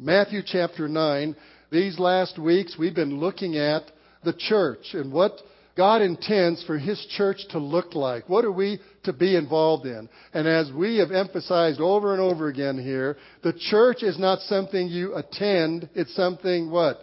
Matthew chapter 9. These last weeks we've been looking at the church and what God intends for His church to look like. What are we to be involved in? And as we have emphasized over and over again here, the church is not something you attend. It's something what?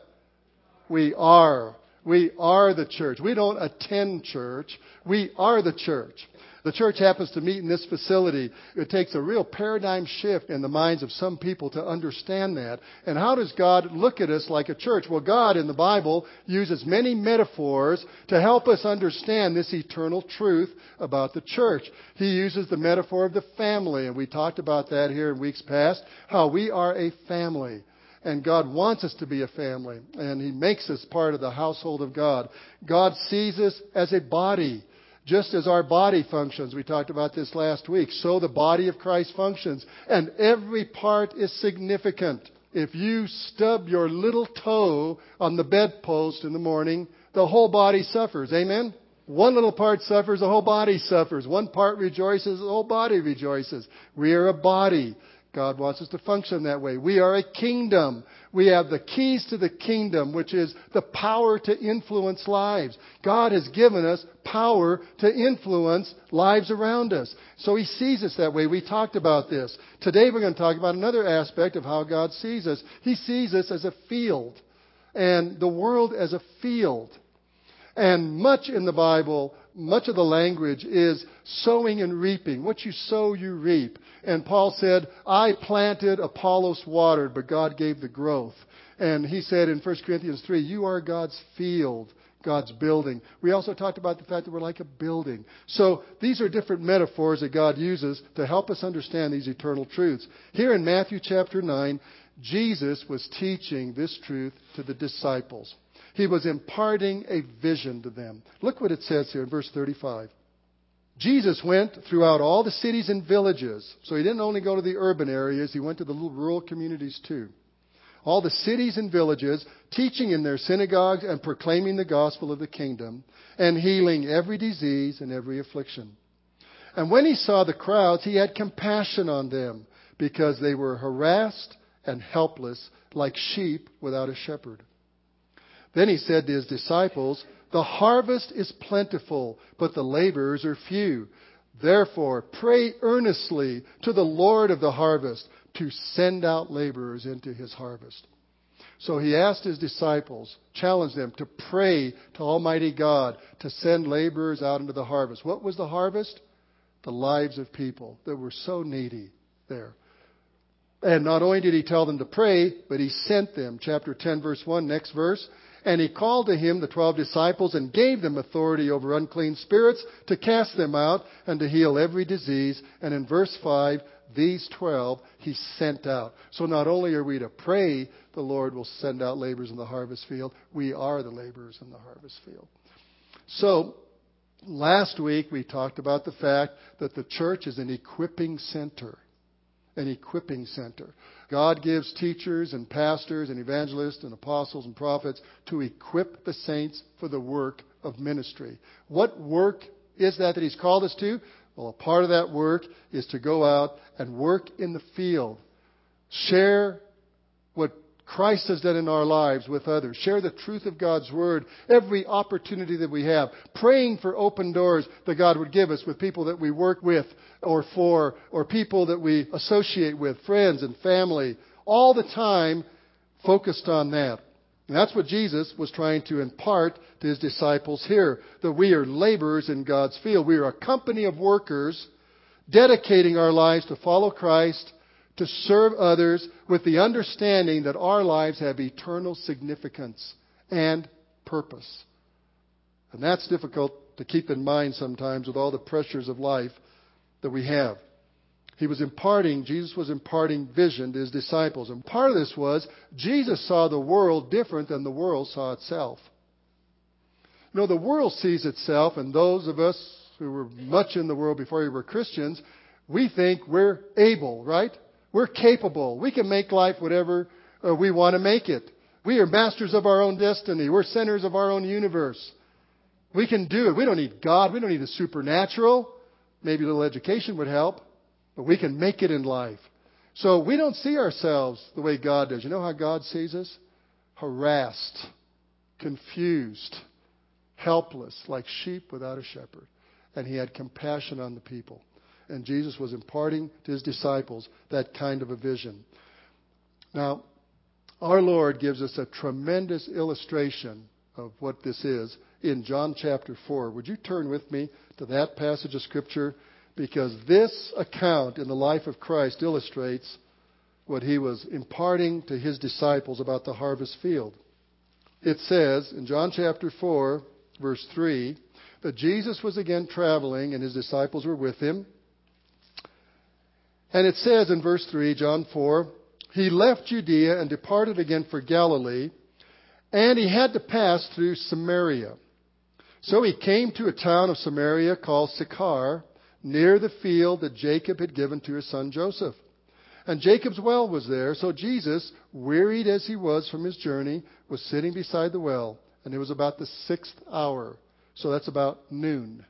We are. We are the church. We don't attend church. We are the church. The church happens to meet in this facility. It takes a real paradigm shift in the minds of some people to understand that. And how does God look at us like a church? Well, God in the Bible uses many metaphors to help us understand this eternal truth about the church. He uses the metaphor of the family, and we talked about that here in weeks past, how we are a family. And God wants us to be a family, and He makes us part of the household of God. God sees us as a body. Just as our body functions, we talked about this last week, so the body of Christ functions. And every part is significant. If you stub your little toe on the bedpost in the morning, the whole body suffers. Amen? One little part suffers, the whole body suffers. One part rejoices, the whole body rejoices. We are a body. God wants us to function that way. We are a kingdom. We have the keys to the kingdom, which is the power to influence lives. God has given us power to influence lives around us. So He sees us that way. We talked about this. Today we're going to talk about another aspect of how God sees us. He sees us as a field, and the world as a field. And much in the Bible, much of the language is sowing and reaping. What you sow, you reap. And Paul said, I planted, Apollos watered, but God gave the growth. And he said in 1 Corinthians 3, you are God's field, God's building. We also talked about the fact that we're like a building. So these are different metaphors that God uses to help us understand these eternal truths. Here in Matthew chapter 9, Jesus was teaching this truth to the disciples. He was imparting a vision to them. Look what it says here in verse 35. Jesus went throughout all the cities and villages. So He didn't only go to the urban areas, He went to the little rural communities too. All the cities and villages, teaching in their synagogues and proclaiming the gospel of the kingdom, and healing every disease and every affliction. And when He saw the crowds, He had compassion on them, because they were harassed and helpless, like sheep without a shepherd. Then He said to His disciples, the harvest is plentiful, but the laborers are few. Therefore, pray earnestly to the Lord of the harvest to send out laborers into His harvest. So He asked His disciples, challenged them to pray to Almighty God to send laborers out into the harvest. What was the harvest? The lives of people that were so needy there. And not only did He tell them to pray, but He sent them. Chapter 10, verse 1, next verse. And He called to Him the 12 disciples and gave them authority over unclean spirits to cast them out and to heal every disease. And in verse 5, these 12 He sent out. So not only are we to pray the Lord will send out laborers in the harvest field, we are the laborers in the harvest field. So last week we talked about the fact that the church is an equipping center. An equipping center. God gives teachers and pastors and evangelists and apostles and prophets to equip the saints for the work of ministry. What work is that He's called us to? Well, a part of that work is to go out and work in the field. Share what Christ has done in our lives with others. Share the truth of God's Word every opportunity that we have. Praying for open doors that God would give us with people that we work with or for, or people that we associate with, friends and family. All the time focused on that. And that's what Jesus was trying to impart to His disciples here. That we are laborers in God's field. We are a company of workers dedicating our lives to follow Christ, to serve others with the understanding that our lives have eternal significance and purpose. And that's difficult to keep in mind sometimes with all the pressures of life that we have. Jesus was imparting vision to His disciples. And part of this was, Jesus saw the world different than the world saw itself. You know, the world sees itself, and those of us who were much in the world before we were Christians, we think we're able, right? We're capable. We can make life whatever we want to make it. We are masters of our own destiny. We're centers of our own universe. We can do it. We don't need God. We don't need the supernatural. Maybe a little education would help. But we can make it in life. So we don't see ourselves the way God does. You know how God sees us? Harassed, confused, helpless, like sheep without a shepherd. And he had compassion on the people. And Jesus was imparting to his disciples that kind of a vision. Now, our Lord gives us a tremendous illustration of what this is in John chapter 4. Would you turn with me to that passage of Scripture? Because this account in the life of Christ illustrates what he was imparting to his disciples about the harvest field. It says in John chapter 4, verse 3, that Jesus was again traveling and his disciples were with him. And it says in verse 3, John 4, he left Judea and departed again for Galilee, and he had to pass through Samaria. So he came to a town of Samaria called Sychar, near the field that Jacob had given to his son Joseph. And Jacob's well was there, so Jesus, wearied as he was from his journey, was sitting beside the well. And it was about the 6th hour, so that's about noon.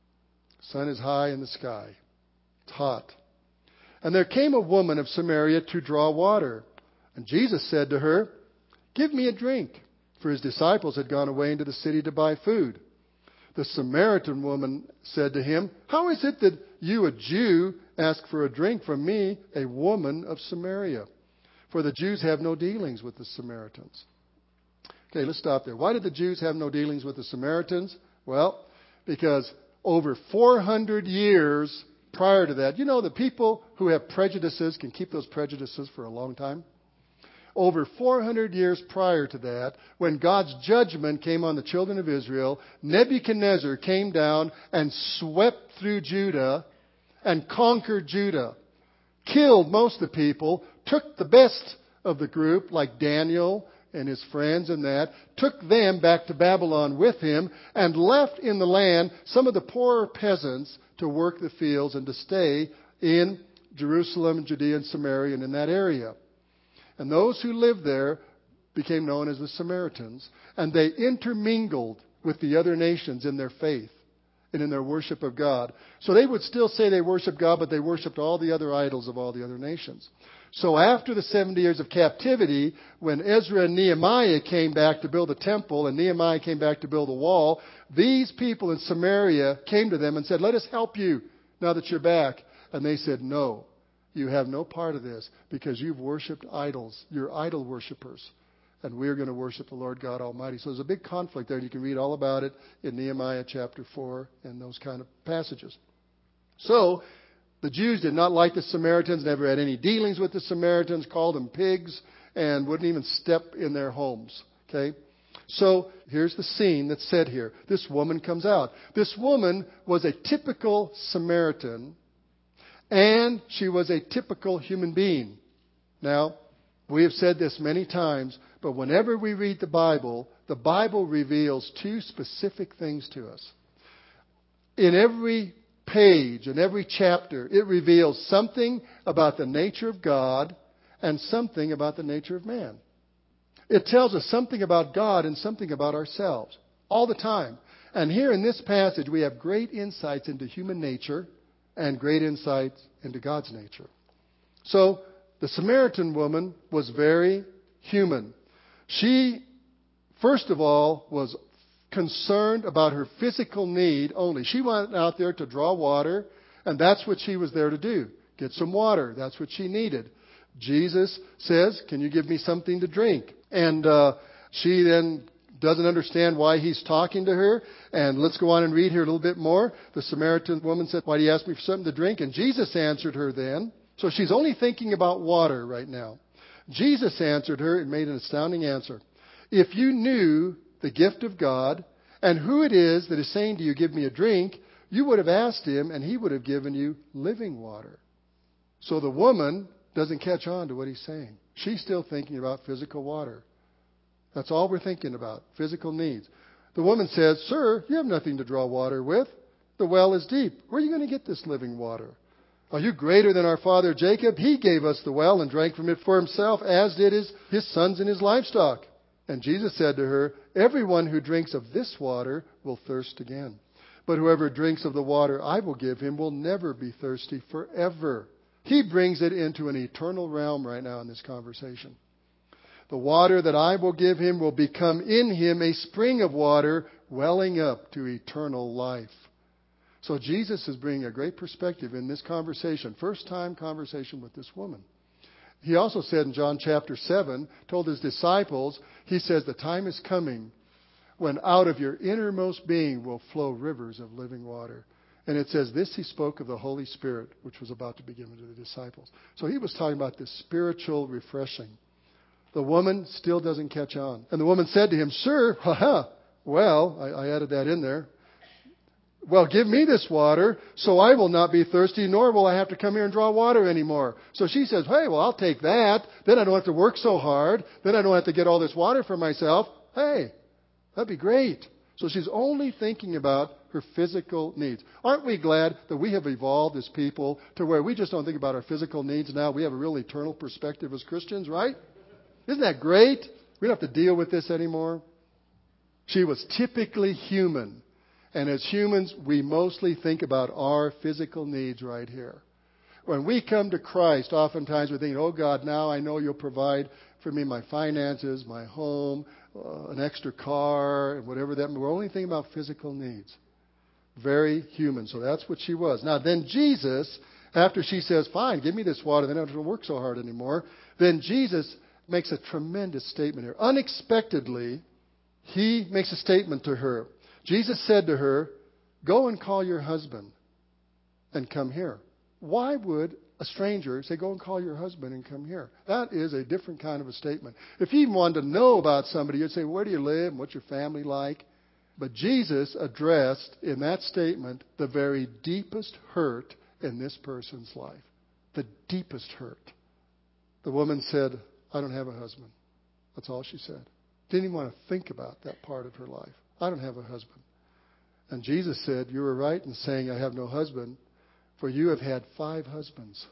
Sun is high in the sky. It's hot. And there came a woman of Samaria to draw water. And Jesus said to her, give me a drink. For his disciples had gone away into the city to buy food. The Samaritan woman said to him, how is it that you, a Jew, ask for a drink from me, a woman of Samaria? For the Jews have no dealings with the Samaritans. Okay, let's stop there. Why did the Jews have no dealings with the Samaritans? Well, because over 400 years prior to that, you know, the people who have prejudices can keep those prejudices for a long time. Over 400 years prior to that, when God's judgment came on the children of Israel, Nebuchadnezzar came down and swept through Judah and conquered Judah, killed most of the people, took the best of the group, like Daniel and his friends and that, took them back to Babylon with him, and left in the land some of the poorer peasants to work the fields and to stay in Jerusalem, Judea, and Samaria, and in that area. And those who lived there became known as the Samaritans, and they intermingled with the other nations in their faith and in their worship of God. So they would still say they worshiped God, but they worshiped all the other idols of all the other nations. So after the 70 years of captivity, when Ezra and Nehemiah came back to build the temple and Nehemiah came back to build the wall, these people in Samaria came to them and said, let us help you now that you're back. And they said, no, you have no part of this because you've worshipped idols. You're idol worshipers. And we're going to worship the Lord God Almighty. So there's a big conflict there. You can read all about it in Nehemiah chapter 4 and those kind of passages. So the Jews did not like the Samaritans, never had any dealings with the Samaritans, called them pigs, and wouldn't even step in their homes. Okay? So here's the scene that's said here. This woman comes out. This woman was a typical Samaritan, and she was a typical human being. Now, we have said this many times, but whenever we read the Bible reveals two specific things to us. In every page, in every chapter, it reveals something about the nature of God and something about the nature of man. It tells us something about God and something about ourselves all the time. And here in this passage, we have great insights into human nature and great insights into God's nature. So, the Samaritan woman was very human. She, first of all, was concerned about her physical need only. She went out there to draw water, and that's what she was there to do. Get some water. That's what she needed. Jesus says, can you give me something to drink? And she then doesn't understand why he's talking to her. And let's go on and read here a little bit more. The Samaritan woman said, why do you ask me for something to drink? And Jesus answered her then. So she's only thinking about water right now. Jesus answered her and made an astounding answer. If you knew the gift of God and who it is that is saying to you, give me a drink, you would have asked him and he would have given you living water. So the woman doesn't catch on to what he's saying. She's still thinking about physical water. That's all we're thinking about, physical needs. The woman says, sir, you have nothing to draw water with. The well is deep. Where are you going to get this living water? Are you greater than our father Jacob? He gave us the well and drank from it for himself, as did his sons and his livestock. And Jesus said to her, everyone who drinks of this water will thirst again. But whoever drinks of the water I will give him will never be thirsty forever. He brings it into an eternal realm right now in this conversation. The water that I will give him will become in him a spring of water welling up to eternal life. So Jesus is bringing a great perspective in this conversation. First time conversation with this woman. He also said in John chapter 7, told his disciples, he says, the time is coming when out of your innermost being will flow rivers of living water. And it says this he spoke of the Holy Spirit, which was about to be given to the disciples. So he was talking about this spiritual refreshing. The woman still doesn't catch on. And the woman said to him, Sir, well, I added that in there. Well, give me this water so I will not be thirsty, nor will I have to come here and draw water anymore. So she says, hey, well, I'll take that. Then I don't have to work so hard. Then I don't have to get all this water for myself. Hey, that'd be great. So she's only thinking about her physical needs. Aren't we glad that we have evolved as people to where we just don't think about our physical needs now? We have a real eternal perspective as Christians, right? Isn't that great? We don't have to deal with this anymore. She was typically human. And as humans, we mostly think about our physical needs right here. When we come to Christ, oftentimes we think, oh God, now I know you'll provide for me my finances, my home, an extra car, and whatever that. We're only thinking about physical needs. Very human. So that's what she was. Now then Jesus, after she says, fine, give me this water, then I don't have to work so hard anymore. Then Jesus makes a tremendous statement here. Unexpectedly, he makes a statement to her. Jesus said to her, go and call your husband and come here. Why would a stranger say, go and call your husband and come here? That is a different kind of a statement. If you even wanted to know about somebody, you'd say, where do you live? What's your family like? But Jesus addressed in that statement the very deepest hurt in this person's life. The deepest hurt. The woman said, I don't have a husband. That's all she said. Didn't even want to think about that part of her life. I don't have a husband. And Jesus said, you were right in saying I have no husband, for you have had 5 husbands.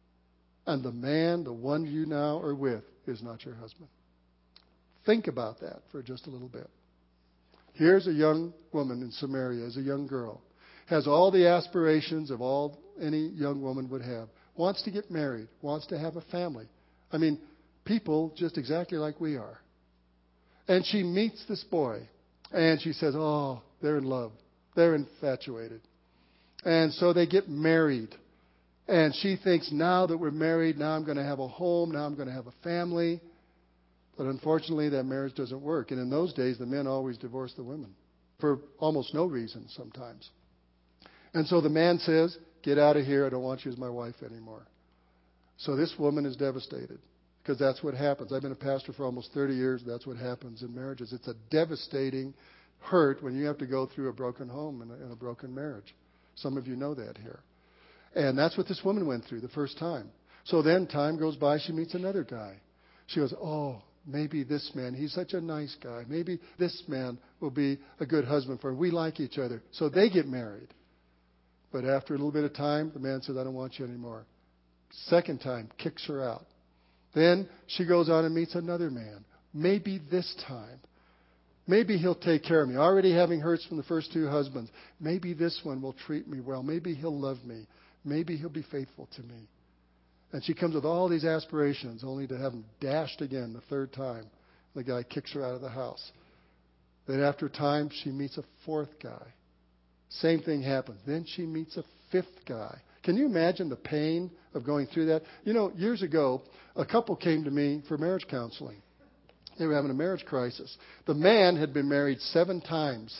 And the man, the one you now are with, is not your husband. Think about that for just a little bit. Here's a young woman in Samaria, as a young girl, has all the aspirations of all any young woman would have, wants to get married, wants to have a family. I mean, people just exactly like we are. And she meets this boy. And she says, oh, they're in love. They're infatuated. And so they get married. And she thinks, now that we're married, now I'm going to have a home, now I'm going to have a family. But unfortunately, that marriage doesn't work. And in those days, the men always divorced the women for almost no reason sometimes. And so the man says, get out of here. I don't want you as my wife anymore. So this woman is devastated. Because that's what happens. I've been a pastor for almost 30 years. That's what happens in marriages. It's a devastating hurt when you have to go through a broken home and a broken marriage. Some of you know that here. And that's what this woman went through the first time. So then time goes by. She meets another guy. She goes, oh, maybe this man, he's such a nice guy. Maybe this man will be a good husband for her. We like each other. So they get married. But after a little bit of time, the man says, I don't want you anymore. Second time, kicks her out. Then she goes on and meets another man. Maybe this time. Maybe he'll take care of me. Already having hurts from the first 2 husbands. Maybe this one will treat me well. Maybe he'll love me. Maybe he'll be faithful to me. And she comes with all these aspirations only to have them dashed again the 3rd time. The guy kicks her out of the house. Then after time, she meets a 4th guy. Same thing happens. Then she meets a 5th guy. Can you imagine the pain of going through that? You know, years ago, a couple came to me for marriage counseling. They were having a marriage crisis. The man had been married 7 times.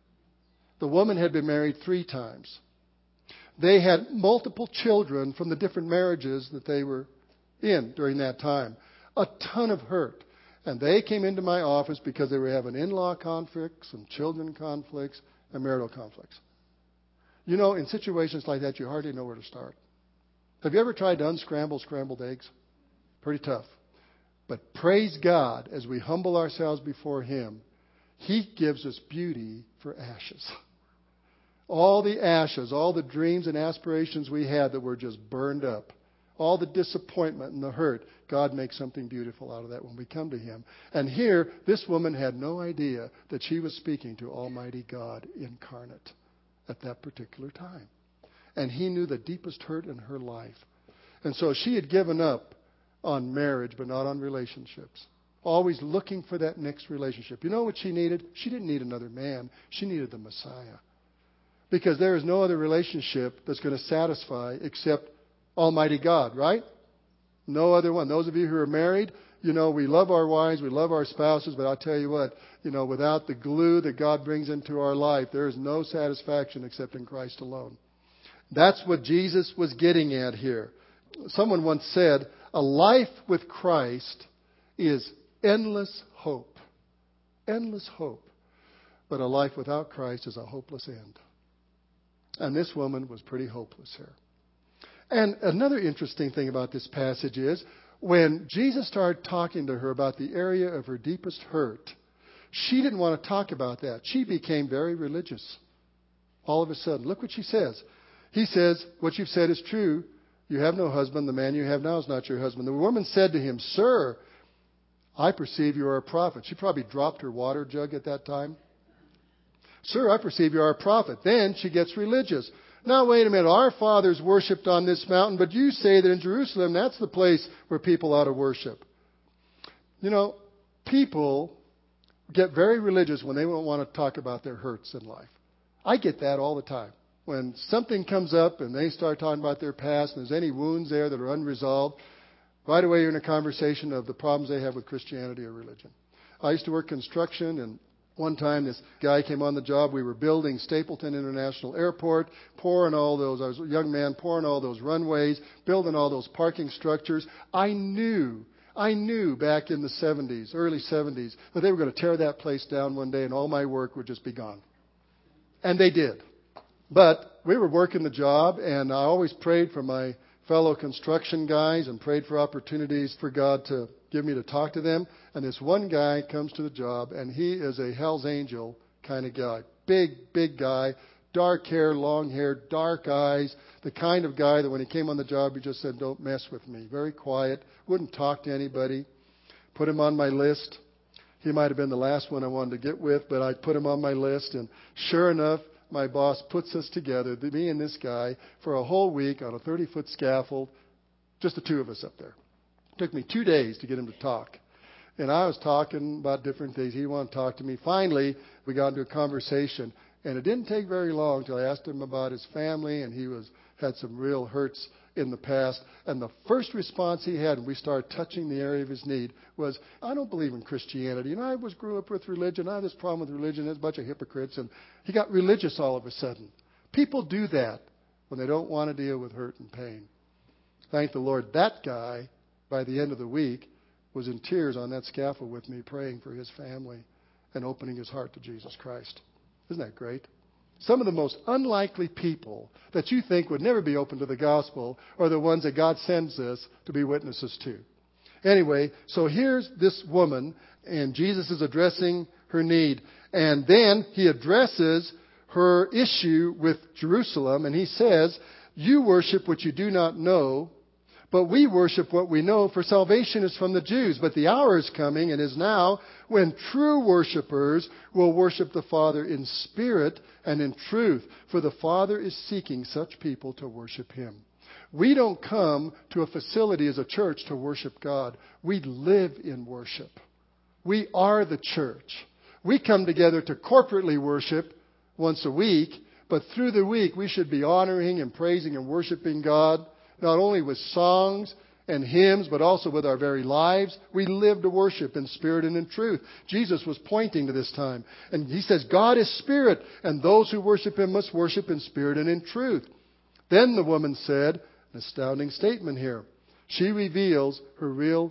The woman had been married 3 times. They had multiple children from the different marriages that they were in during that time. A ton of hurt. And they came into my office because they were having in-law conflicts and children conflicts and marital conflicts. You know, in situations like that, you hardly know where to start. Have you ever tried to unscramble scrambled eggs? Pretty tough. But praise God, as we humble ourselves before Him, He gives us beauty for ashes. All the ashes, all the dreams and aspirations we had that were just burned up, all the disappointment and the hurt, God makes something beautiful out of that when we come to Him. And here, this woman had no idea that she was speaking to Almighty God incarnate at that particular time. And He knew the deepest hurt in her life. And so she had given up on marriage, but not on relationships. Always looking for that next relationship. You know what she needed? She didn't need another man. She needed the Messiah. Because there is no other relationship that's going to satisfy except Almighty God, right? No other one. Those of you who are married, we love our wives, we love our spouses, but I'll tell you what, without the glue that God brings into our life, there is no satisfaction except in Christ alone. That's what Jesus was getting at here. Someone once said, a life with Christ is endless hope. Endless hope. But a life without Christ is a hopeless end. And this woman was pretty hopeless here. And another interesting thing about this passage is, when Jesus started talking to her about the area of her deepest hurt, she didn't want to talk about that. She became very religious. All of a sudden. Look what she says. He says, what you've said is true. You have no husband. The man you have now is not your husband. The woman said to him, Sir, I perceive you are a prophet. She probably dropped her water jug at that time. Sir, I perceive you are a prophet. Then she gets religious. Now, wait a minute. Our fathers worshipped on this mountain, but you say that in Jerusalem, that's the place where people ought to worship. People get very religious when they don't want to talk about their hurts in life. I get that all the time. When something comes up and they start talking about their past and there's any wounds there that are unresolved, right away you're in a conversation of the problems they have with Christianity or religion. I used to work construction, and one time this guy came on the job. We were building Stapleton International Airport, I was a young man, pouring all those runways, building all those parking structures. I knew back in the 70s, early 70s, that they were going to tear that place down one day and all my work would just be gone. And they did. But we were working the job, and I always prayed for my fellow construction guys and prayed for opportunities for God to give me to talk to them. And this one guy comes to the job, and he is a Hell's Angel kind of guy. Big guy, dark hair, long hair, dark eyes, the kind of guy that when he came on the job, he just said, don't mess with me. Very quiet, wouldn't talk to anybody. Put him on my list. He might have been the last one I wanted to get with, but I put him on my list, and sure enough, my boss puts us together, me and this guy, for a whole week on a 30-foot scaffold, just the two of us up there. It took me 2 days to get him to talk. And I was talking about different things. He wanted to talk to me. Finally, we got into a conversation. And it didn't take very long until I asked him about his family, and he had some real hurts in the past. And the first response he had when we started touching the area of his need was, I don't believe in Christianity. I grew up with religion. I have this problem with religion. There's a bunch of hypocrites. And he got religious all of a sudden. People do that when they don't want to deal with hurt and pain. Thank the Lord, that guy, by the end of the week, was in tears on that scaffold with me, praying for his family and opening his heart to Jesus Christ. Isn't that great? Some of the most unlikely people that you think would never be open to the gospel are the ones that God sends us to be witnesses to. Anyway, so here's this woman, and Jesus is addressing her need. And then he addresses her issue with Jerusalem, and he says, you worship what you do not know, but we worship what we know, for salvation is from the Jews. But the hour is coming and is now when true worshipers will worship the Father in spirit and in truth. For the Father is seeking such people to worship Him. We don't come to a facility as a church to worship God. We live in worship. We are the church. We come together to corporately worship once a week, but through the week we should be honoring and praising and worshiping God, not only with songs and hymns, but also with our very lives. We live to worship in spirit and in truth. Jesus was pointing to this time. And he says, God is spirit, and those who worship Him must worship in spirit and in truth. Then the woman said, an astounding statement here. She reveals her real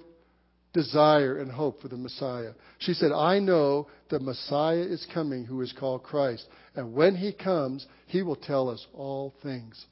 desire and hope for the Messiah. She said, I know the Messiah is coming who is called Christ. And when He comes, He will tell us all things.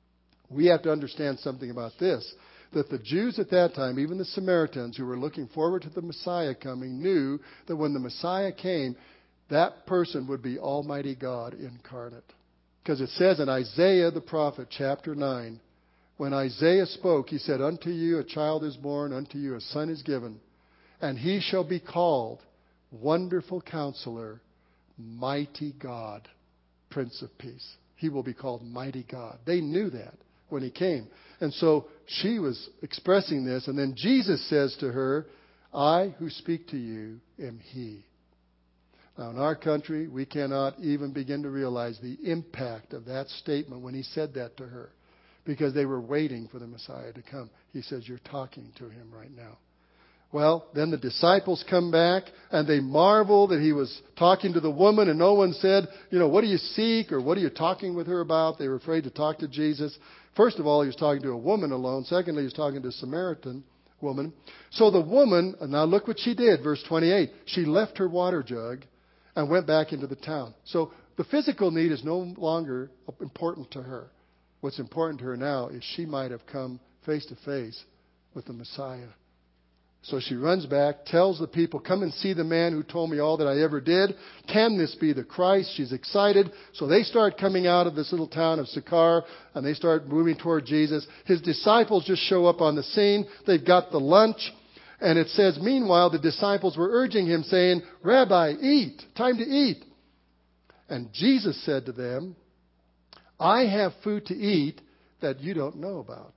We have to understand something about this, that the Jews at that time, even the Samaritans who were looking forward to the Messiah coming, knew that when the Messiah came, that person would be Almighty God incarnate. Because it says in Isaiah the prophet, chapter 9, when Isaiah spoke, he said, unto you a child is born, unto you a son is given, and he shall be called Wonderful Counselor, Mighty God, Prince of Peace. He will be called Mighty God. They knew that when he came. And so she was expressing this. And then Jesus says to her, I who speak to you am he. Now, in our country, we cannot even begin to realize the impact of that statement when he said that to her, because they were waiting for the Messiah to come. He says, you're talking to him right now. Well, then the disciples come back and they marvel that he was talking to the woman, and no one said, what do you seek, or what are you talking with her about? They were afraid to talk to Jesus. First of all, he was talking to a woman alone. Secondly, he was talking to a Samaritan woman. So the woman, now look what she did, verse 28. She left her water jug and went back into the town. So the physical need is no longer important to her. What's important to her now is she might have come face to face with the Messiah. So she runs back, tells the people, come and see the man who told me all that I ever did. Can this be the Christ? She's excited. So they start coming out of this little town of Sychar, and they start moving toward Jesus. His disciples just show up on the scene. They've got the lunch. And it says, meanwhile, the disciples were urging him, saying, Rabbi, eat. Time to eat. And Jesus said to them, I have food to eat that you don't know about.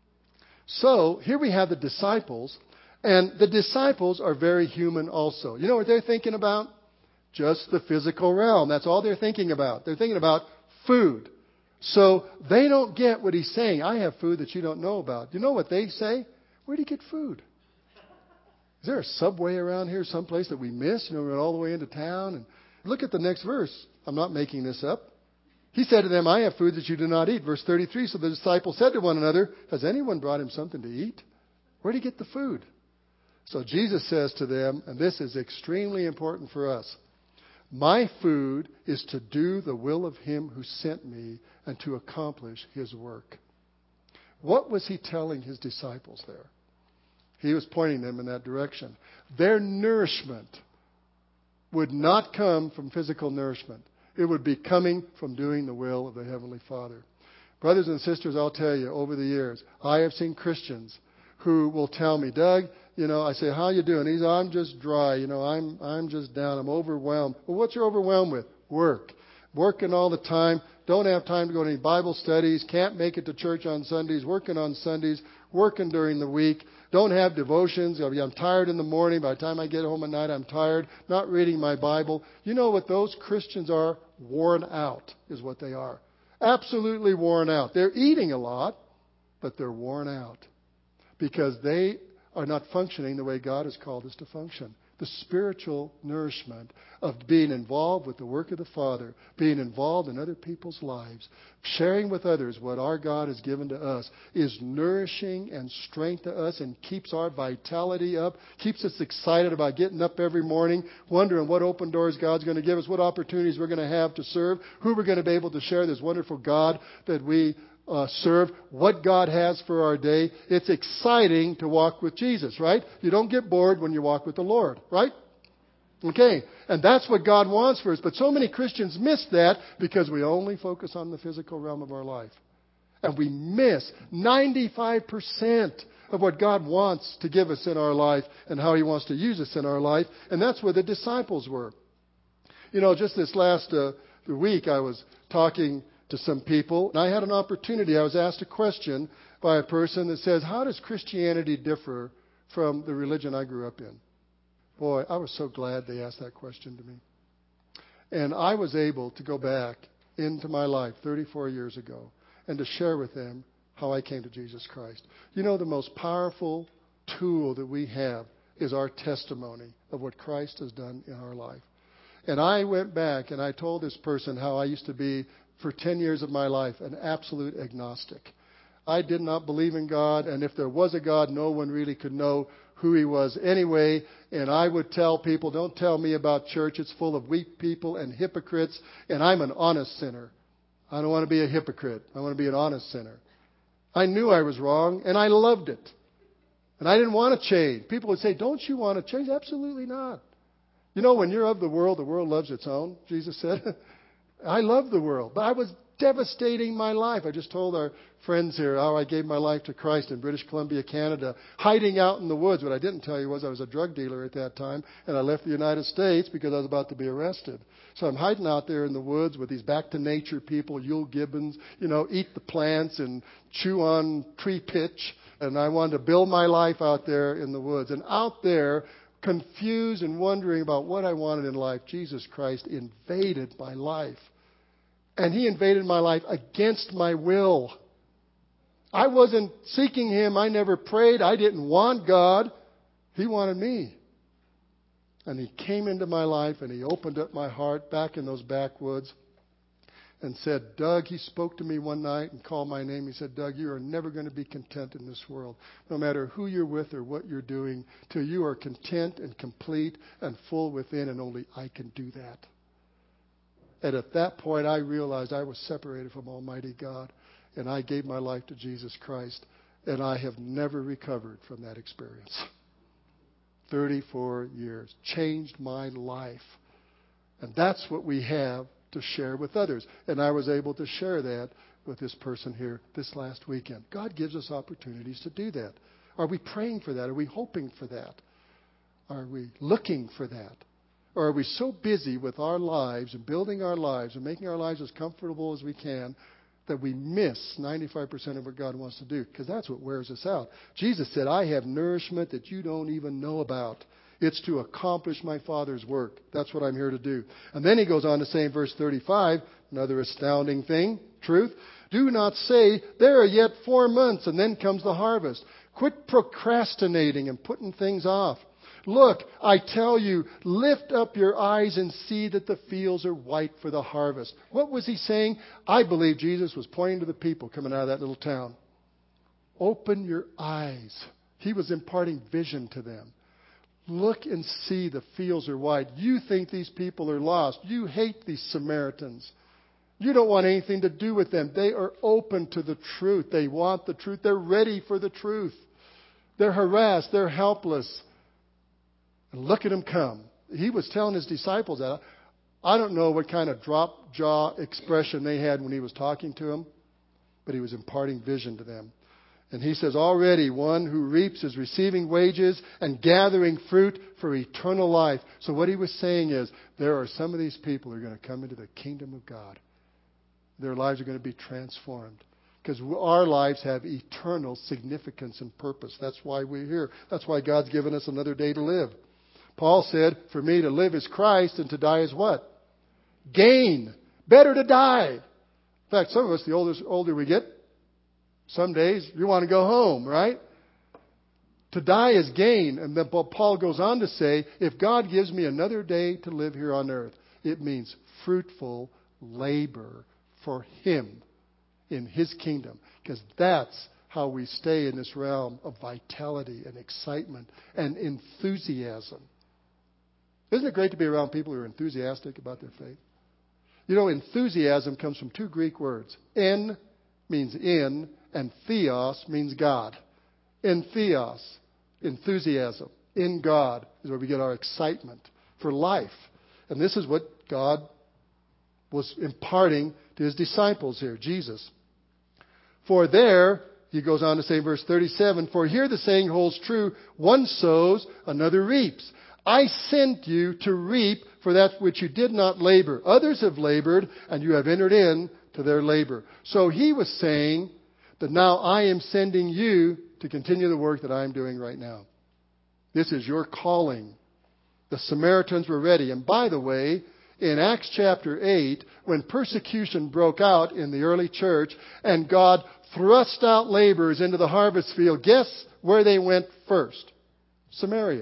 So here we have the disciples. And the disciples are very human also. You know what they're thinking about? Just the physical realm. That's all they're thinking about. They're thinking about food. So they don't get what he's saying. I have food that you don't know about. You know what they say? Where do you get food? Is there a Subway around here someplace that we miss? We went all the way into town. And look at the next verse. I'm not making this up. He said to them, I have food that you do not eat. Verse 33, so the disciples said to one another, has anyone brought him something to eat? Where do you get the food? So Jesus says to them, and this is extremely important for us, my food is to do the will of him who sent me and to accomplish his work. What was he telling his disciples there? He was pointing them in that direction. Their nourishment would not come from physical nourishment. It would be coming from doing the will of the Heavenly Father. Brothers and sisters, I'll tell you, over the years, I have seen Christians who will tell me, Doug, I say, how you doing? He says, I'm just dry. I'm just down. I'm overwhelmed. Well, what you overwhelmed with? Work. Working all the time. Don't have time to go to any Bible studies. Can't make it to church on Sundays. Working on Sundays. Working during the week. Don't have devotions. I'm tired in the morning. By the time I get home at night, I'm tired. Not reading my Bible. You know what those Christians are? Worn out is what they are. Absolutely worn out. They're eating a lot, but they're worn out because they are not functioning the way God has called us to function. The spiritual nourishment of being involved with the work of the Father, being involved in other people's lives, sharing with others what our God has given to us is nourishing and strength to us and keeps our vitality up, keeps us excited about getting up every morning, wondering what open doors God's going to give us, what opportunities we're going to have to serve, who we're going to be able to share this wonderful God that we serve, what God has for our day. It's exciting to walk with Jesus, right? You don't get bored when you walk with the Lord, right? Okay, and that's what God wants for us. But so many Christians miss that because we only focus on the physical realm of our life. And we miss 95% of what God wants to give us in our life and how He wants to use us in our life. And that's where the disciples were. Just this last week I was talking to some people, and I had an opportunity. I was asked a question by a person that says, how does Christianity differ from the religion I grew up in? Boy, I was so glad they asked that question to me. And I was able to go back into my life 34 years ago and to share with them how I came to Jesus Christ. The most powerful tool that we have is our testimony of what Christ has done in our life. And I went back and I told this person how I used to be, for 10 years of my life, an absolute agnostic. I did not believe in God, and if there was a God, no one really could know who He was anyway. And I would tell people, don't tell me about church. It's full of weak people and hypocrites, and I'm an honest sinner. I don't want to be a hypocrite. I want to be an honest sinner. I knew I was wrong, and I loved it. And I didn't want to change. People would say, don't you want to change? Absolutely not. When you're of the world loves its own, Jesus said. I love the world, but I was devastating my life. I just told our friends here how I gave my life to Christ in British Columbia, Canada, hiding out in the woods. What I didn't tell you was I was a drug dealer at that time, and I left the United States because I was about to be arrested. So I'm hiding out there in the woods with these back-to-nature people, Yule Gibbons, eat the plants and chew on tree pitch. And I wanted to build my life out there in the woods. And out there, confused and wondering about what I wanted in life, Jesus Christ invaded my life. And He invaded my life against my will. I wasn't seeking Him. I never prayed. I didn't want God. He wanted me. And He came into my life and He opened up my heart back in those backwoods and said, Doug, He spoke to me one night and called my name. He said, Doug, you are never going to be content in this world, no matter who you're with or what you're doing, till you are content and complete and full within, and only I can do that. And at that point, I realized I was separated from Almighty God, and I gave my life to Jesus Christ, and I have never recovered from that experience. 34 years. Changed my life. And that's what we have to share with others. And I was able to share that with this person here this last weekend. God gives us opportunities to do that. Are we praying for that? Are we hoping for that? Are we looking for that? Or are we so busy with our lives and building our lives and making our lives as comfortable as we can that we miss 95% of what God wants to do? Because that's what wears us out. Jesus said, I have nourishment that you don't even know about. It's to accomplish my Father's work. That's what I'm here to do. And then He goes on to say in verse 35, another astounding thing, truth. Do not say, there are yet 4 months, and then comes the harvest. Quit procrastinating and putting things off. Look, I tell you, lift up your eyes and see that the fields are white for the harvest. What was He saying? I believe Jesus was pointing to the people coming out of that little town. Open your eyes. He was imparting vision to them. Look and see the fields are white. You think these people are lost. You hate these Samaritans. You don't want anything to do with them. They are open to the truth. They want the truth. They're ready for the truth. They're harassed. They're helpless. And look at them come. He was telling His disciples that. I don't know what kind of drop jaw expression they had when He was talking to them, but He was imparting vision to them. And He says, already one who reaps is receiving wages and gathering fruit for eternal life. So what He was saying is, there are some of these people who are going to come into the kingdom of God. Their lives are going to be transformed. Because our lives have eternal significance and purpose. That's why we're here. That's why God's given us another day to live. Paul said, for me to live is Christ and to die is what? Gain. Better to die. In fact, some of us, the older we get, some days you want to go home, right? To die is gain. And then Paul goes on to say, if God gives me another day to live here on earth, it means fruitful labor for Him in His kingdom. Because that's how we stay in this realm of vitality and excitement and enthusiasm. Isn't it great to be around people who are enthusiastic about their faith? You know, enthusiasm comes from 2 Greek words. En means in, and theos means God. Entheos, enthusiasm. In God is where we get our excitement for life. And this is what God was imparting to His disciples here, Jesus. For there, He goes on to say in verse 37, for here the saying holds true, one sows, another reaps. I sent you to reap for that which you did not labor. Others have labored, and you have entered in to their labor. So He was saying that now I am sending you to continue the work that I am doing right now. This is your calling. The Samaritans were ready. And by the way, in Acts chapter 8, when persecution broke out in the early church and God thrust out laborers into the harvest field, guess where they went first? Samaria.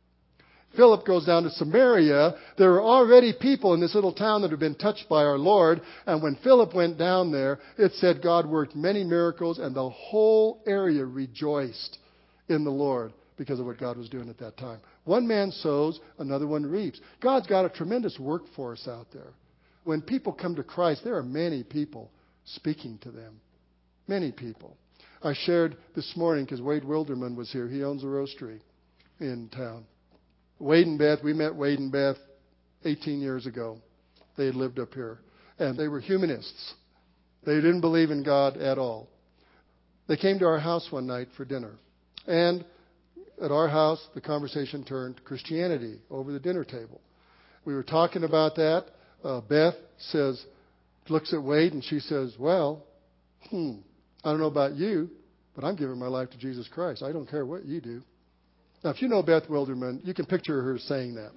Philip goes down to Samaria. There were already people in this little town that had been touched by our Lord. And when Philip went down there, it said God worked many miracles and the whole area rejoiced in the Lord because of what God was doing at that time. One man sows, another one reaps. God's got a tremendous workforce out there. When people come to Christ, there are many people speaking to them. Many people. I shared this morning because Wade Wilderman was here. He owns a roastery in town. Wade and Beth, we met Wade and Beth 18 years ago. They had lived up here. And they were humanists. They didn't believe in God at all. They came to our house one night for dinner. And at our house, the conversation turned to Christianity over the dinner table. We were talking about that. Beth looks at Wade and she says, well, I don't know about you, but I'm giving my life to Jesus Christ. I don't care what you do. Now, if you know Beth Wilderman, you can picture her saying that.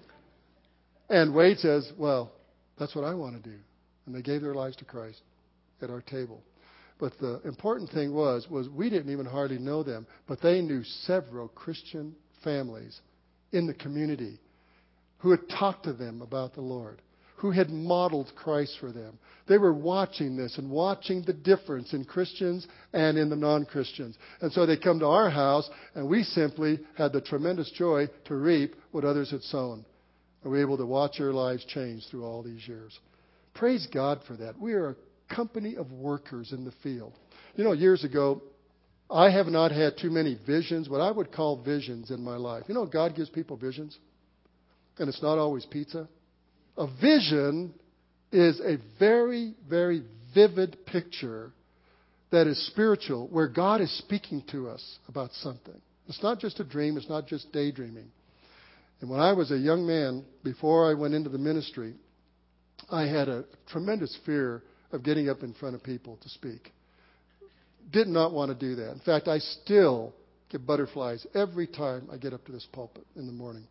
And Wade says, well, that's what I want to do. And they gave their lives to Christ at our table. But the important thing was we didn't even hardly know them, but they knew several Christian families in the community who had talked to them about the Lord, who had modeled Christ for them. They were watching this and watching the difference in Christians and in the non-Christians. And so they come to our house, and we simply had the tremendous joy to reap what others had sown. And we were able to watch their lives change through all these years. Praise God for that. We are a company of workers in the field. You know, years ago, I have not had too many visions, what I would call visions in my life. You know, God gives people visions, and it's not always pizza. A vision is a very, very vivid picture that is spiritual, where God is speaking to us about something. It's not just a dream. It's not just daydreaming. And when I was a young man, before I went into the ministry, I had a tremendous fear of getting up in front of people to speak. Did not want to do that. In fact, I still get butterflies every time I get up to this pulpit in the morning.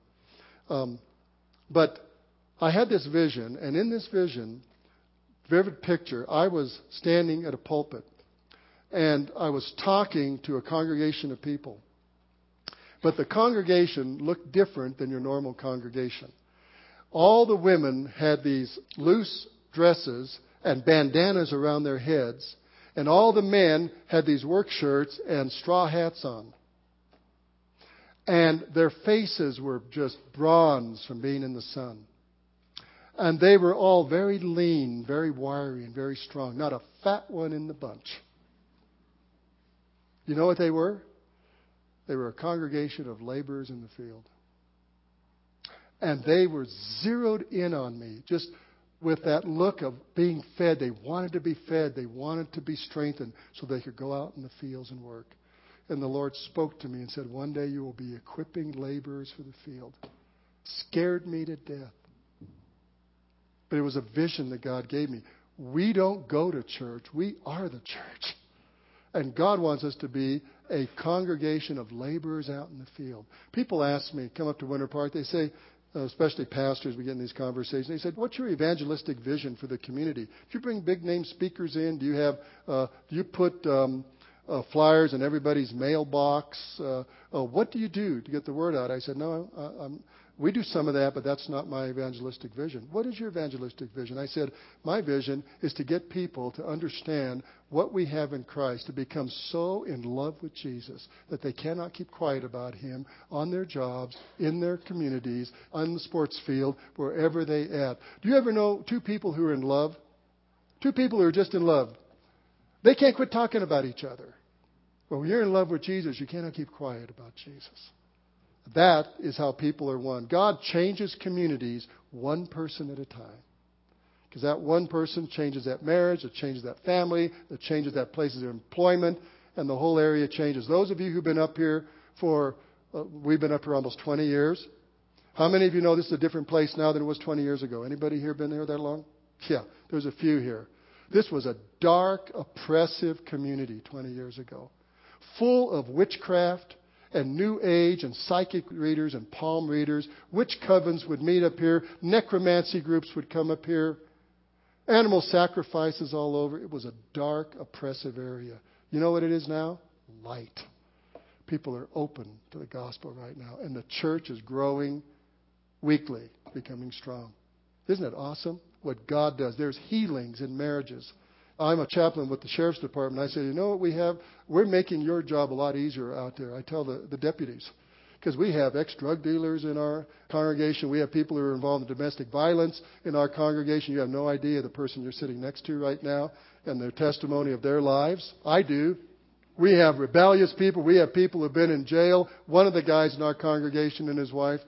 But I had this vision, and in this vision, vivid picture, I was standing at a pulpit, and I was talking to a congregation of people. But the congregation looked different than your normal congregation. All the women had these loose dresses and bandanas around their heads, and all the men had these work shirts and straw hats on. And their faces were just bronze from being in the sun. And they were all very lean, very wiry, and very strong. Not a fat one in the bunch. You know what they were? They were a congregation of laborers in the field. And they were zeroed in on me, just with that look of being fed. They wanted to be fed. They wanted to be strengthened so they could go out in the fields and work. And the Lord spoke to me and said, one day you will be equipping laborers for the field. Scared me to death. But it was a vision that God gave me. We don't go to church. We are the church. And God wants us to be a congregation of laborers out in the field. People ask me, come up to Winter Park, they say, especially pastors, we get in these conversations, they said, what's your evangelistic vision for the community? Do you bring big name speakers in? Do you put flyers in everybody's mailbox? What do you do to get the word out? I said, no, we do some of that, but that's not my evangelistic vision. What is your evangelistic vision? I said, my vision is to get people to understand what we have in Christ, to become so in love with Jesus that they cannot keep quiet about Him on their jobs, in their communities, on the sports field, wherever they at. Do you ever know two people who are in love? Two people who are just in love. They can't quit talking about each other. Well, when you're in love with Jesus, you cannot keep quiet about Jesus. That is how people are one. God changes communities one person at a time. Because that one person changes that marriage, it changes that family, it changes that place of employment, and the whole area changes. Those of you who've been up here we've been up here almost 20 years. How many of you know this is a different place now than it was 20 years ago? Anybody here been there that long? Yeah, there's a few here. This was a dark, oppressive community 20 years ago. Full of witchcraft and New Age and psychic readers and palm readers. Witch covens would meet up here. Necromancy groups would come up here. Animal sacrifices all over. It was a dark, oppressive area. You know what it is now? Light. People are open to the gospel right now. And the church is growing weekly, becoming strong. Isn't it awesome what God does? There's healings in marriages. I'm a chaplain with the Sheriff's Department. I said, you know what we have? We're making your job a lot easier out there. I tell the deputies. Because we have ex-drug dealers in our congregation. We have people who are involved in domestic violence in our congregation. You have no idea the person you're sitting next to right now and their testimony of their lives. I do. We have rebellious people. We have people who have been in jail. One of the guys in our congregation and his wife,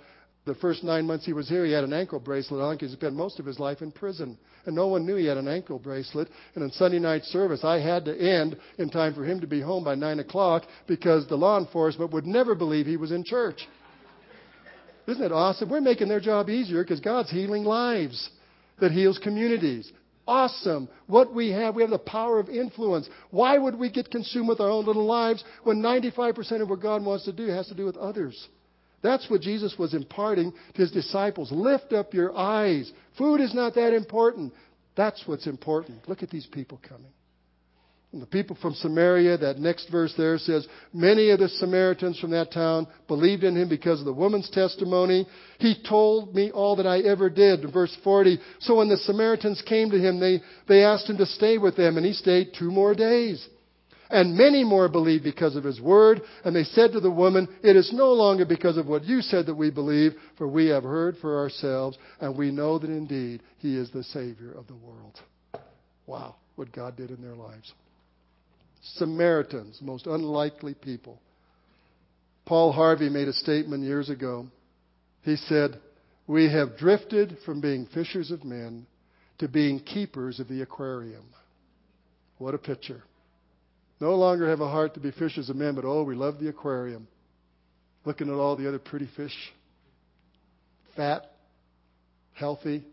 The first 9 months he was here, he had an ankle bracelet on because he spent most of his life in prison. And no one knew he had an ankle bracelet. And on Sunday night service, I had to end in time for him to be home by 9 o'clock because the law enforcement would never believe he was in church. Isn't it awesome? We're making their job easier because God's healing lives that heals communities. Awesome. What we have the power of influence. Why would we get consumed with our own little lives when 95% of what God wants to do has to do with others? That's what Jesus was imparting to his disciples. Lift up your eyes. Food is not that important. That's what's important. Look at these people coming. And the people from Samaria, that next verse there says, many of the Samaritans from that town believed in him because of the woman's testimony. He told me all that I ever did. Verse 40, so when the Samaritans came to him, they asked him to stay with them, and he stayed 2 more days. And many more believed because of his word. And they said to the woman, it is no longer because of what you said that we believe, for we have heard for ourselves, and we know that indeed he is the Savior of the world. Wow, what God did in their lives. Samaritans, most unlikely people. Paul Harvey made a statement years ago. He said, we have drifted from being fishers of men to being keepers of the aquarium. What a picture. No longer have a heart to be fishers of men, but we love the aquarium. Looking at all the other pretty fish. Fat, healthy.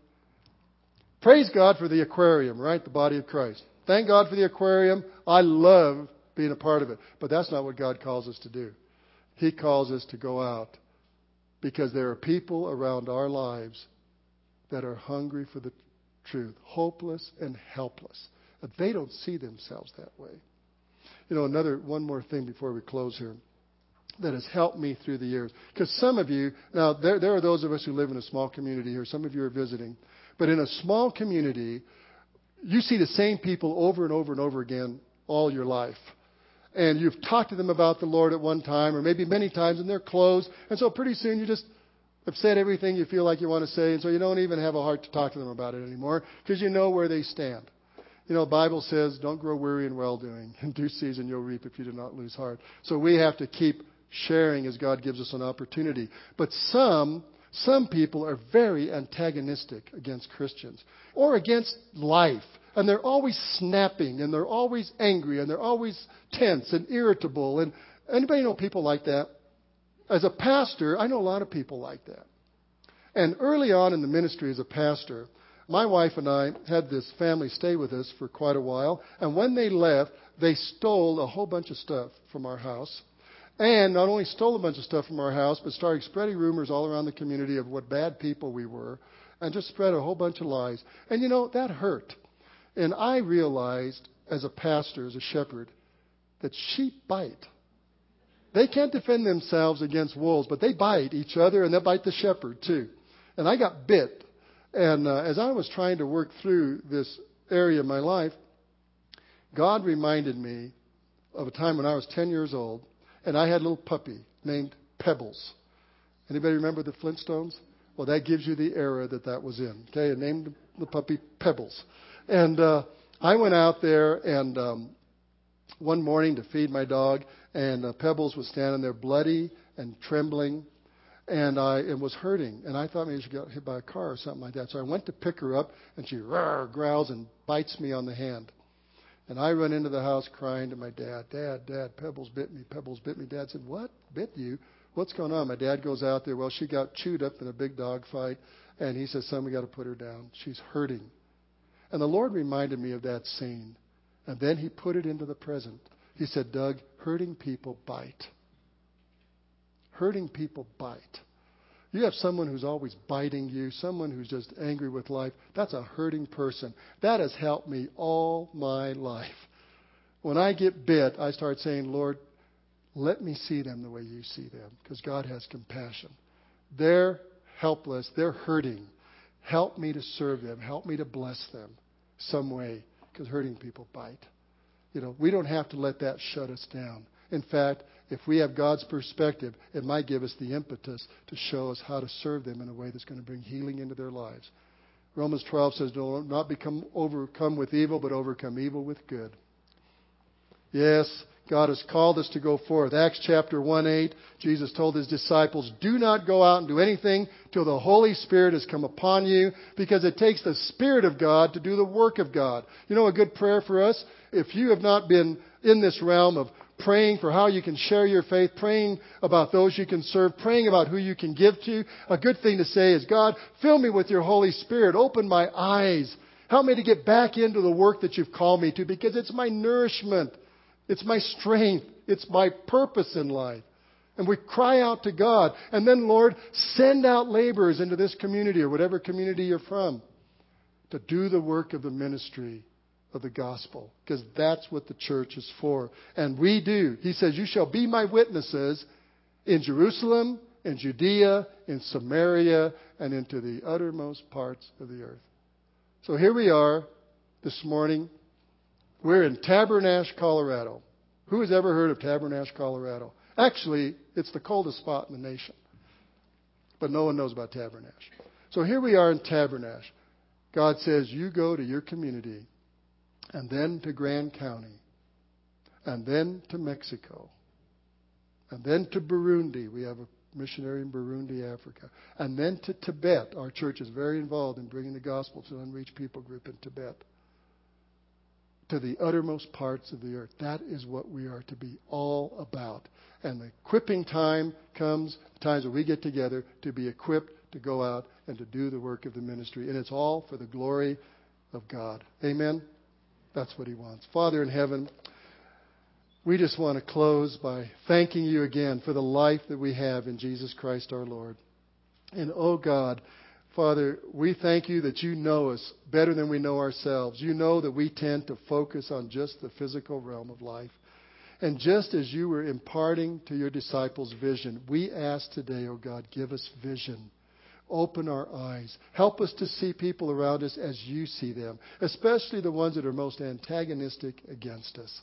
Praise God for the aquarium, right? The body of Christ. Thank God for the aquarium. I love being a part of it. But that's not what God calls us to do. He calls us to go out because there are people around our lives that are hungry for the truth, hopeless and helpless. But they don't see themselves that way. You know, one more thing before we close here that has helped me through the years. Because some of you, now there are those of us who live in a small community here. Some of you are visiting. But in a small community, you see the same people over and over and over again all your life. And you've talked to them about the Lord at one time or maybe many times, and they're closed. And so pretty soon you just have said everything you feel like you want to say, and so you don't even have a heart to talk to them about it anymore because you know where they stand. You know, the Bible says, don't grow weary in well-doing. In due season you'll reap if you do not lose heart. So we have to keep sharing as God gives us an opportunity. But some people are very antagonistic against Christians or against life. And they're always snapping, and they're always angry, and they're always tense and irritable. And anybody know people like that? As a pastor, I know a lot of people like that. And early on in the ministry as a pastor, my wife and I had this family stay with us for quite a while. And when they left, they stole a whole bunch of stuff from our house. And not only stole a bunch of stuff from our house, but started spreading rumors all around the community of what bad people we were. And just spread a whole bunch of lies. And you know, that hurt. And I realized as a pastor, as a shepherd, that sheep bite. They can't defend themselves against wolves, but they bite each other and they bite the shepherd too. And I got bit. And as I was trying to work through this area of my life, God reminded me of a time when I was 10 years old, and I had a little puppy named Pebbles. Anybody remember the Flintstones? Well, that gives you the era that was in. Okay, I named the puppy Pebbles. And I went out there and one morning to feed my dog, and Pebbles was standing there bloody and trembling. And it was hurting. And I thought maybe she got hit by a car or something like that. So I went to pick her up, and she growls and bites me on the hand. And I run into the house crying to my dad. Dad, Pebbles bit me. Pebbles bit me. Dad said, what? Bit you? What's going on? My dad goes out there. Well, she got chewed up in a big dog fight. And he says, son, we got to put her down. She's hurting. And the Lord reminded me of that scene. And then he put it into the present. He said, Doug, hurting people bite. Hurting people bite. You have someone who's always biting you, someone who's just angry with life. That's a hurting person. That has helped me all my life. When I get bit, I start saying, Lord, let me see them the way you see them, because God has compassion. They're helpless. They're hurting. Help me to serve them. Help me to bless them some way, because hurting people bite. You know, we don't have to let that shut us down. In fact, if we have God's perspective, it might give us the impetus to show us how to serve them in a way that's going to bring healing into their lives. Romans 12 says, do not become overcome with evil, but overcome evil with good. Yes, God has called us to go forth. Acts chapter 1:8, Jesus told His disciples, do not go out and do anything till the Holy Spirit has come upon you, because it takes the Spirit of God to do the work of God. You know a good prayer for us? If you have not been in this realm of praying for how you can share your faith, praying about those you can serve, praying about who you can give to, a good thing to say is, God, fill me with your Holy Spirit. Open my eyes. Help me to get back into the work that you've called me to, because it's my nourishment. It's my strength. It's my purpose in life. And we cry out to God. And then, Lord, send out laborers into this community or whatever community you're from to do the work of the ministry of the gospel, because that's what the church is for. And we do. He says, you shall be my witnesses in Jerusalem, in Judea, in Samaria, and into the uttermost parts of the earth. So here we are this morning. We're in Tabernash, Colorado. Who has ever heard of Tabernash, Colorado? Actually, it's the coldest spot in the nation. But no one knows about Tabernash. So here we are in Tabernash. God says, you go to your community, and then to Grand County, and then to Mexico, and then to Burundi. We have a missionary in Burundi, Africa. And then to Tibet. Our church is very involved in bringing the gospel to an unreached people group in Tibet. To the uttermost parts of the earth. That is what we are to be all about. And the equipping time comes, times when we get together to be equipped to go out and to do the work of the ministry. And it's all for the glory of God. Amen? That's what He wants. Father in heaven, we just want to close by thanking you again for the life that we have in Jesus Christ our Lord. And oh God, Father, we thank you that you know us better than we know ourselves. You know that we tend to focus on just the physical realm of life. And just as you were imparting to your disciples vision, we ask today, oh God, give us vision. Open our eyes. Help us to see people around us as you see them, especially the ones that are most antagonistic against us.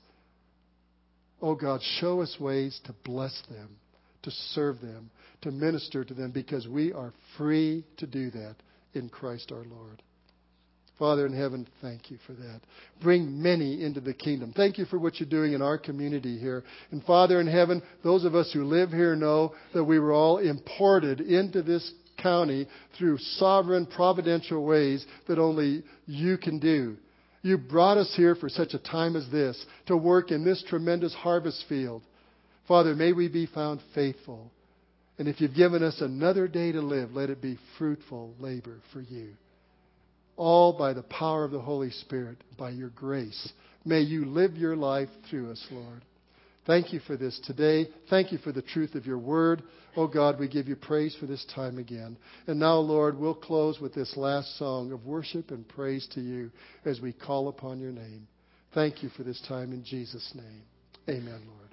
Oh God, show us ways to bless them, to serve them, to minister to them, because we are free to do that in Christ our Lord. Father in heaven, thank you for that. Bring many into the kingdom. Thank you for what you're doing in our community here. And Father in heaven, those of us who live here know that we were all imported into this county through sovereign, providential ways that only you can do. You brought us here for such a time as this, to work in this tremendous harvest field. Father, may we be found faithful. And if you've given us another day to live, let it be fruitful labor for you. All by the power of the Holy Spirit, by your grace. May you live your life through us, Lord. Thank you for this today. Thank you for the truth of your word. Oh God, we give you praise for this time again. And now, Lord, we'll close with this last song of worship and praise to you as we call upon your name. Thank you for this time in Jesus' name. Amen, Lord.